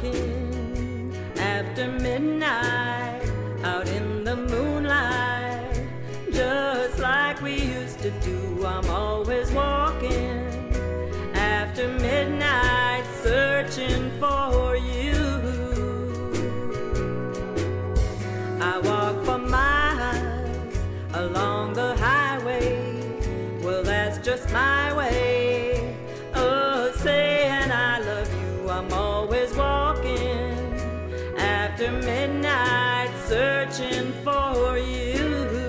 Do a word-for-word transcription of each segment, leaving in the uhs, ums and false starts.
walking after midnight, out in the moonlight, just like we used to do. I'm always walking after midnight, searching for you. I walk for miles along the highway, well, that's just my way of saying I love you. I'm always walking after midnight, searching for you.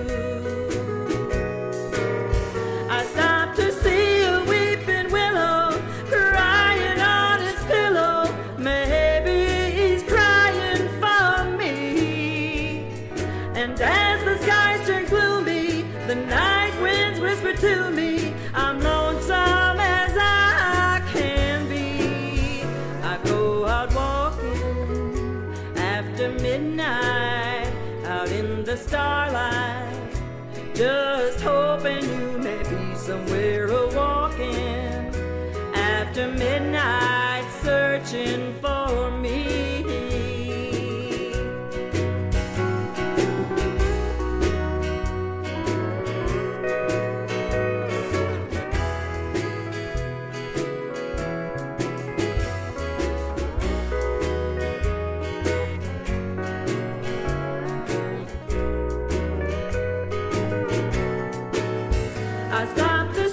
I stopped to see a weeping willow crying on his pillow. Maybe he's crying for me. And as the skies turn gloomy, the night winds whisper to me, I'm lonesome as I can be. I go out walking after midnight, out in the starlight, just hoping you may be somewhere a-walking after midnight, searching for me. I stopped